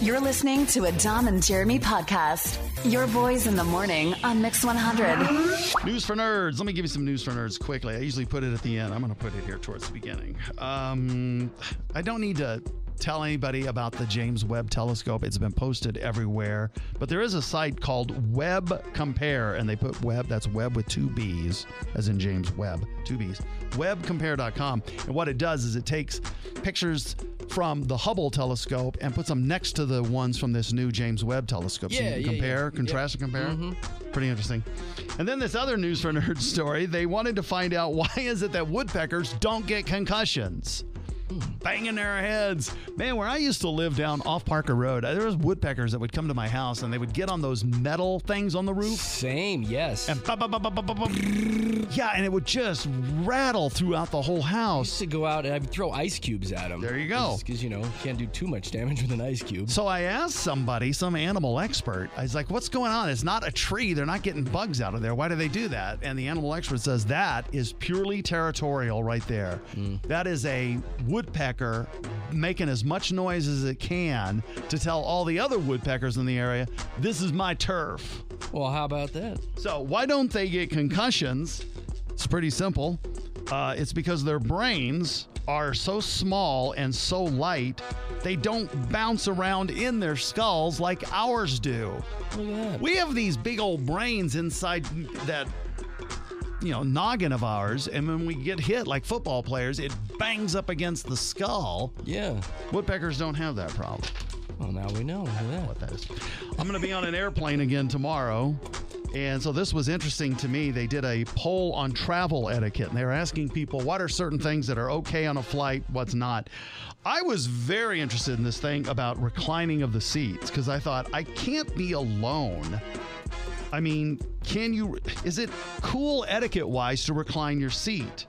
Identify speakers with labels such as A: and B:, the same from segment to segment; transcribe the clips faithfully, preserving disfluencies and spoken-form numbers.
A: You're listening to a Dom and Jeremy podcast. Your boys in the morning on Mix one hundred.
B: News for nerds. Let me give you some news for nerds quickly. I usually put it at the end. I'm going to put it here towards the beginning. Um, I don't need to tell anybody about the James Webb Telescope. It's been posted everywhere. But there is a site called Web Compare, and they put Web, that's Web with two B's, as in James Webb, two B's, web compare dot com. And what it does is it takes pictures from the Hubble telescope and puts them next to the ones from this new James Webb telescope.
C: Yeah,
B: so you can
C: yeah,
B: compare,
C: yeah.
B: contrast,
C: Yep.
B: and compare.
C: Mm-hmm.
B: Pretty interesting. And then this other news for nerds story, they wanted to find out why is it that woodpeckers don't get concussions? Banging their heads. Man, where I used to live down off Parker Road, there was woodpeckers that would come to my house and they would get on those metal things on the roof.
C: Same, yes.
B: And ba, ba, ba, ba, ba, ba, ba. Yeah, and it would just rattle throughout the whole
C: I used
B: house.
C: to go out and I'd throw ice cubes at them.
B: There you go.
C: Because, you know, you can't do too much damage with an ice cube.
B: So I asked somebody, some animal expert, I was like, what's going on? It's not a tree. They're not getting bugs out of there. Why do they do that? And the animal expert says that is purely territorial right there.
C: Mm.
B: That is a woodpecker making as much noise as it can to tell all the other woodpeckers in the area, this is my turf.
C: Well, how about that?
B: So why don't they get concussions? It's pretty simple. Uh, it's because their brains are so small and so light, they don't bounce around in their skulls like ours do.
C: Look at that.
B: We have these big old brains inside that, you know, noggin of ours, and when we get hit like football players, it bangs up against the skull.
C: Yeah.
B: Woodpeckers don't have that problem.
C: Well, now we know. Look at that.
B: What that is. I'm going to be on an airplane again tomorrow. And so this was interesting to me. They did a poll on travel etiquette, and they were asking people what are certain things that are okay on a flight, what's not. I was very interested in this thing about reclining of the seats because I thought I can't be alone. I mean, can you, is it cool etiquette-wise to recline your seat?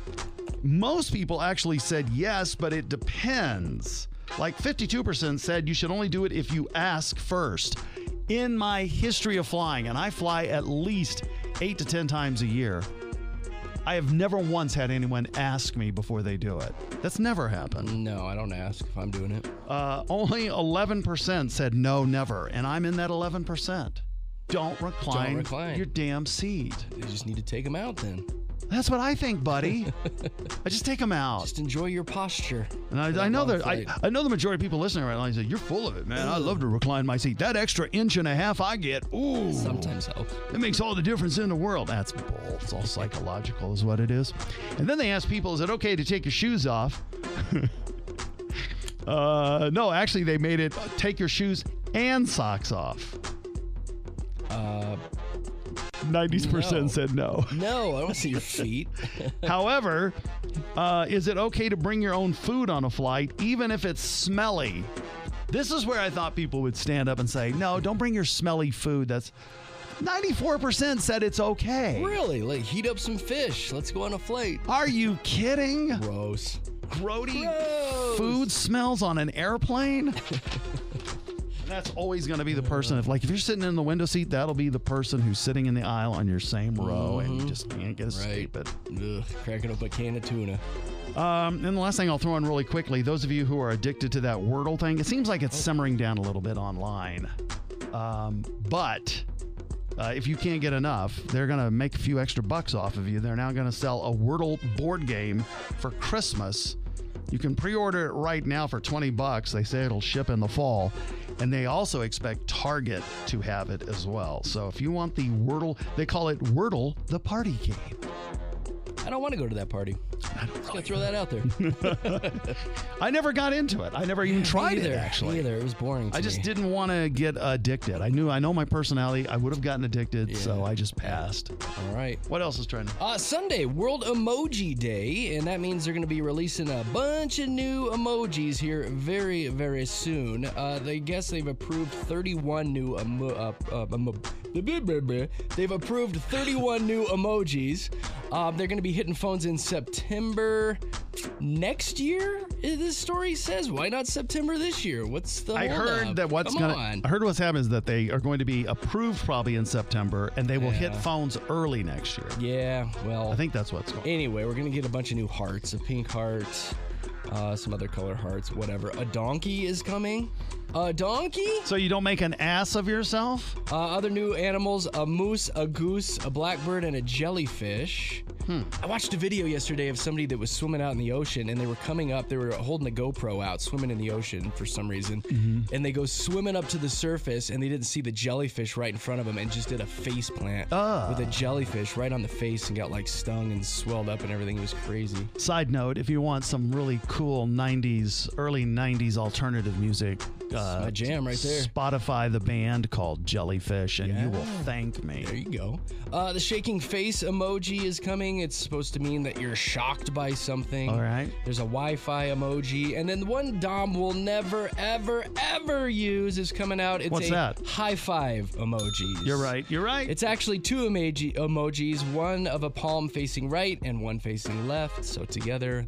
B: Most people actually said yes, but it depends. Like fifty-two percent said you should only do it if you ask first. In my history of flying, and I fly at least eight to ten times a year, I have never once had anyone ask me before they do it. That's never happened.
C: No, I don't ask if I'm doing it.
B: Uh, only eleven percent said no, never, and I'm in that eleven percent. Don't recline,
C: Don't recline.
B: your damn seat.
C: You just need to take them out then.
B: That's what I think, buddy. I just take them out.
C: Just enjoy your posture.
B: And I, I know that I, I know the majority of people listening right now say, you're full of it, man. I love to recline my seat. That extra inch and a half I get, ooh.
C: Sometimes helps.
B: It makes all the difference in the world. That's bull. It's all psychological is what it is. And then they ask people, is it okay to take your shoes off? uh, no, actually, they made it take your shoes and socks off.
C: Uh,
B: ninety percent
C: no.
B: said no.
C: No, I don't see your feet.
B: However, uh, is it okay to bring your own food on a flight, even if it's smelly? This is where I thought people would stand up and say, no, don't bring your smelly food. That's ninety-four percent said it's okay.
C: Really? Like, heat up some fish. Let's go on a flight.
B: Are you kidding?
C: Gross.
B: Grody
C: Gross.
B: food smells on an airplane? That's always going to be the person. If like if you're sitting in the window seat, that'll be the person who's sitting in the aisle on your same row, and you just can't get escape
C: Right.
B: it.
C: Ugh, cracking up a can of tuna.
B: Um, and the last thing I'll throw in really quickly, those of you who are addicted to that Wordle thing, it seems like it's simmering down a little bit online. Um, but uh, if you can't get enough, they're going to make a few extra bucks off of you. They're now going to sell a Wordle board game for Christmas. You can pre-order it right now for twenty bucks. They say it'll ship in the fall. And they also expect Target to have it as well. So if you want the Wordle, they call it Wordle the Party Game.
C: I don't want to go to that party.
B: I don't
C: Just
B: know.
C: gotta throw that out there.
B: I never got into it. I never even tried
C: Me either,
B: it, actually.
C: me either. It was boring to
B: I just
C: me.
B: didn't want to get addicted. I knew, I know my personality. I would have gotten addicted, so
C: Yeah.
B: I just passed.
C: All right.
B: What else is trending?
C: Uh, Sunday, World Emoji Day, and that means they're going to be releasing a bunch of new emojis here very, very soon. Uh, they guess they've approved thirty-one new emo- uh, uh, emo- They've approved thirty-one new emojis. Um, they're going to be hitting phones in September next year. This story says, why not September this year? What's the
B: I
C: hold
B: heard
C: up?
B: that what's
C: Come
B: gonna.
C: on.
B: I heard what's happening is that they are going to be approved probably in September, and they will hit
C: Yeah.
B: phones early next year.
C: Yeah, well,
B: I think that's what's going.
C: anyway, we're going to get a bunch of new hearts, a pink heart, Uh, some other color hearts, whatever. A donkey is coming. A donkey?
B: So you don't make an ass of yourself?
C: Uh, other new animals, a moose, a goose, a blackbird, and a jellyfish. Hmm. I watched a video yesterday of somebody that was swimming out in the ocean, and they were coming up, they were holding a GoPro out, swimming in the ocean for some reason, mm-hmm. and they go swimming up to the surface, and they didn't see the jellyfish right in front of them, and just did a face plant
B: uh.
C: with a jellyfish right on the face, and got like stung and swelled up and everything. It was crazy.
B: Side note, if you want some really cool nineties, early nineties alternative music,
C: uh, my jam right there.
B: Spotify the band called Jellyfish, and yeah. you will thank me.
C: There you go. Uh, the shaking face emoji is coming. It's supposed to mean that you're shocked by something.
B: All right.
C: There's a Wi-Fi emoji, and then the one Dom will never, ever, ever use is coming out. It's
B: What's
C: a
B: that?
C: high five emojis.
B: You're right. You're right.
C: It's actually two emoji emojis, one of a palm facing right and one facing left. So together,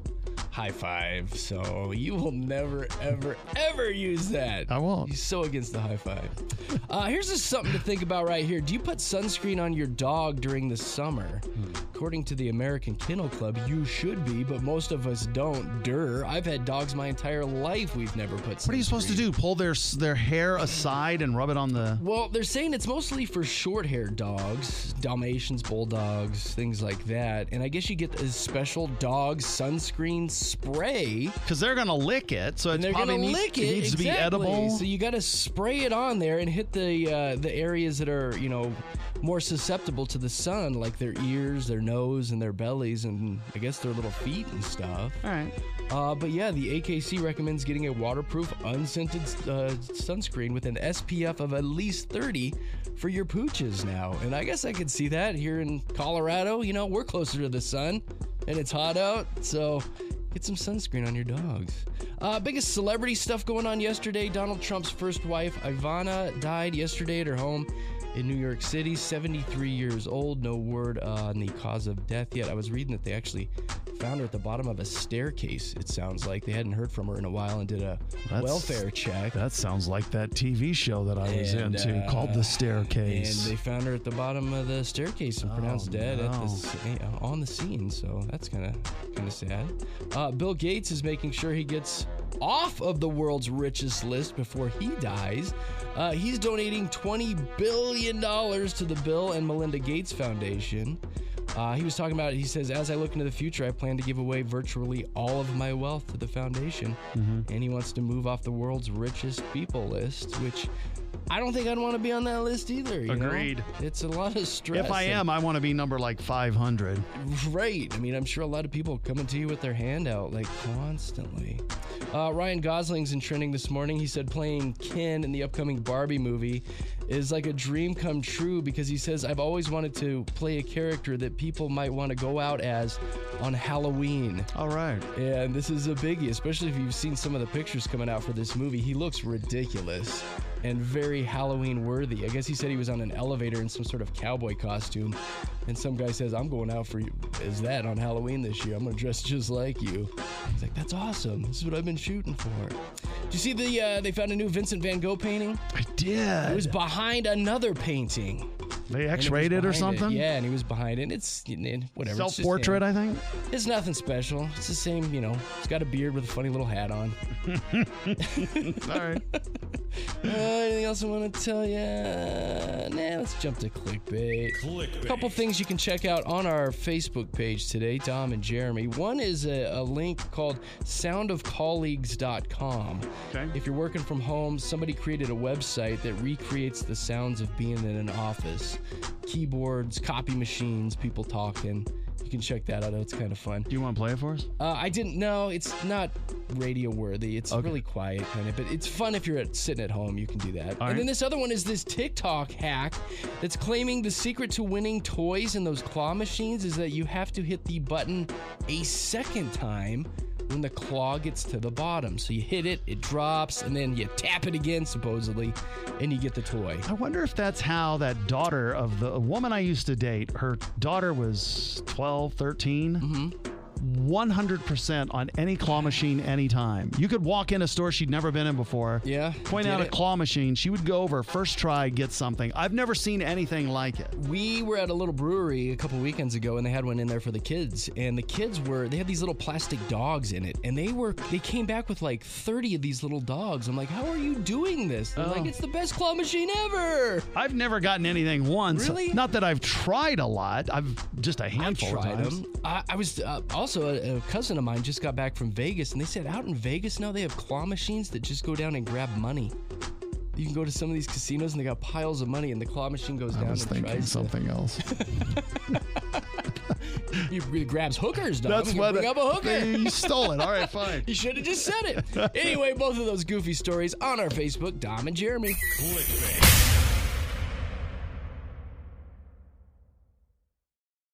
C: high five. So you will never, ever, ever use that.
B: I won't.
C: He's so against the high five. Uh, here's just something to think about right here. Do you put sunscreen on your dog during the summer? Hmm. According to the American Kennel Club, you should be, but most of us don't. Durr. I've had dogs my entire life. We've never put sunscreen.
B: What are you supposed to do? Pull their their hair aside and rub it on the...
C: Well, they're saying it's mostly for short-haired dogs, Dalmatians, bulldogs, things like that. And I guess you get a special dog sunscreen spray.
B: Because they're going to lick it, so it's
C: they're
B: probably
C: gonna
B: need,
C: lick it.
B: it needs
C: exactly.
B: to be edible.
C: So you got to spray it on there and hit the uh, the areas that are, you know, more susceptible to the sun, like their ears, their nose, and their bellies, and I guess their little feet and stuff.
B: All right.
C: Uh, but yeah, the A K C recommends getting a waterproof, unscented uh, sunscreen with an S P F of at least thirty for your pooches now. And I guess I could see that here in Colorado. You know, we're closer to the sun, and it's hot out, so get some sunscreen on your dogs. Uh, biggest celebrity stuff going on yesterday. Donald Trump's first wife, Ivana, died yesterday at her home in New York City, seventy-three years old. No word uh, on the cause of death yet. I was reading that they actually found her at the bottom of a staircase, it sounds like. They hadn't heard from her in a while and did a That's, welfare check.
B: That sounds like that T V show that I was
C: and,
B: into uh, called The Staircase.
C: And they found her at the bottom of the staircase and pronounced
B: oh,
C: dead
B: no.
C: at the, uh, on the scene. So that's kind of kind of sad. Uh, Bill Gates is making sure he gets off of the world's richest list before he dies. Uh, he's donating twenty billion dollars to the Bill and Melinda Gates Foundation. Uh, he was talking about it. He says, as I look into the future, I plan to give away virtually all of my wealth to the foundation. Mm-hmm. And he wants to move off the world's richest people list, which I don't think I'd want to be on that list either. You
B: Agreed.
C: Know? It's a lot of stress.
B: If I am, I want to be number like five hundred.
C: Right. I mean, I'm sure a lot of people coming to you with their hand out like constantly. Uh, Ryan Gosling's in trending this morning. He said playing Ken in the upcoming Barbie movie is like a dream come true because he says, I've always wanted to play a character that people might want to go out as on Halloween.
B: All right.
C: And this is a biggie, especially if you've seen some of the pictures coming out for this movie. He looks ridiculous and very Halloween worthy. I guess he said he was on an elevator in some sort of cowboy costume, and some guy says, I'm going out for you as that on Halloween this year. I'm going to dress just like you. He's like, that's awesome. This is what I've been shooting for. Did you see the, uh, they found a new Vincent van Gogh painting?
B: I did.
C: It was behind another painting.
B: They X-rated or something?
C: It. Yeah, and he was behind it. It's whatever.
B: Self-portrait, I think?
C: It's nothing special. It's the same, you know. He's got a beard with a funny little hat on.
B: All right.
C: Uh, anything else I want to tell you? Nah, let's jump to clickbait. Clickbait. A couple things you can check out on our Facebook page today, Tom and Jeremy. One is a, a link called sound of colleagues dot com.
B: Okay.
C: If you're working from home, somebody created a website that recreates the sounds of being in an office. Keyboards, copy machines, people talking. You can check that out. It's kind of fun.
B: Do you want to play it for us?
C: Uh, I didn't know. It's not radio worthy. It's
B: okay.
C: really quiet kind of, but it's fun if you're at, sitting at home. You can do that.
B: All
C: and
B: right.
C: then this other one is this TikTok hack that's claiming the secret to winning toys in those claw machines is that you have to hit the button a second time when the claw gets to the bottom. So you hit it, it drops, and then you tap it again, supposedly, and you get the toy.
B: I wonder if that's how that daughter of the woman I used to date, her daughter was twelve, thirteen,
C: Mm-hmm.
B: one hundred percent on any claw machine anytime. You could walk in a store she'd never been in before.
C: Yeah.
B: Point out a claw machine. She would go over, first try, get something. I've never seen anything like it.
C: We were at a little brewery a couple weekends ago, and they had one in there for the kids. And the kids were, they had these little plastic dogs in it. And they were, they came back with like thirty of these little dogs. I'm like, how are you doing this? They're
B: Oh.
C: like, it's the best claw machine ever.
B: I've never gotten anything once.
C: Really?
B: Not that I've tried a lot. I've just a handful
C: I tried
B: of times.
C: them. I, I was uh, also a, a cousin of mine just got back from Vegas, and they said out in Vegas now they have claw machines that just go down and grab money. You can go to some of these casinos and they got piles of money, and the claw machine goes
B: I
C: down
B: was
C: and
B: thinking
C: tries
B: something else.
C: to. He really grabs hookers, dog.
B: That's
C: You
B: what
C: bring up a hooker.
B: You stole it. All right, fine.
C: You should have just said it. Anyway, both of those goofy stories on our Facebook, Dom and Jeremy.
D: ClickBait.